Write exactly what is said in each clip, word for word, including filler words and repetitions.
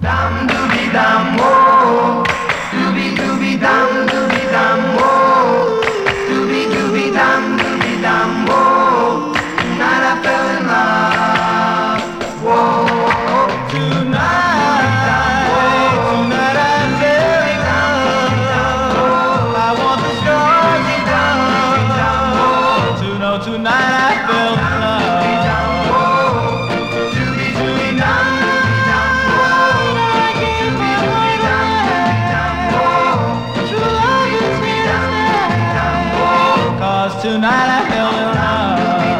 Dum dooby dum whoa, dooby dooby dum dooby dum whoa, dooby dooby dum dooby dum whoa. Tonight I fell in love. Whoa, Tonight, tonight I fell in love. I want the stars above to know tonight I fell in love. dooby dooby dum dooby dum whoa, dooby dooby dum dooby dum whoa, True love is dooby here dum to dooby dum stay. whoa. 'Cause tonight I fell in love.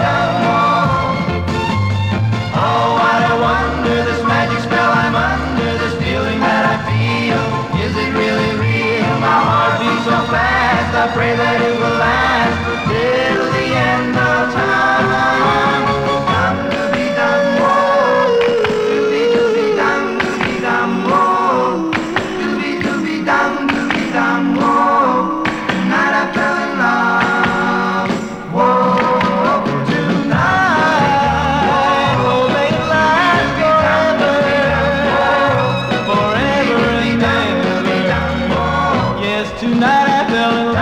Oh, what a wonder, this magic spell I'm under, this feeling that I feel. Is it really real? My heart beats so fast, I pray that it will last till the end of time. Dum dooby dum whoa, dooby dooby dum dooby dum whoa, dooby dooby dum dooby dum whoa. Tonight I fell in love. Whoa, Tonight, oh, make it last forever, forever and ever. Yes, tonight I fell in love.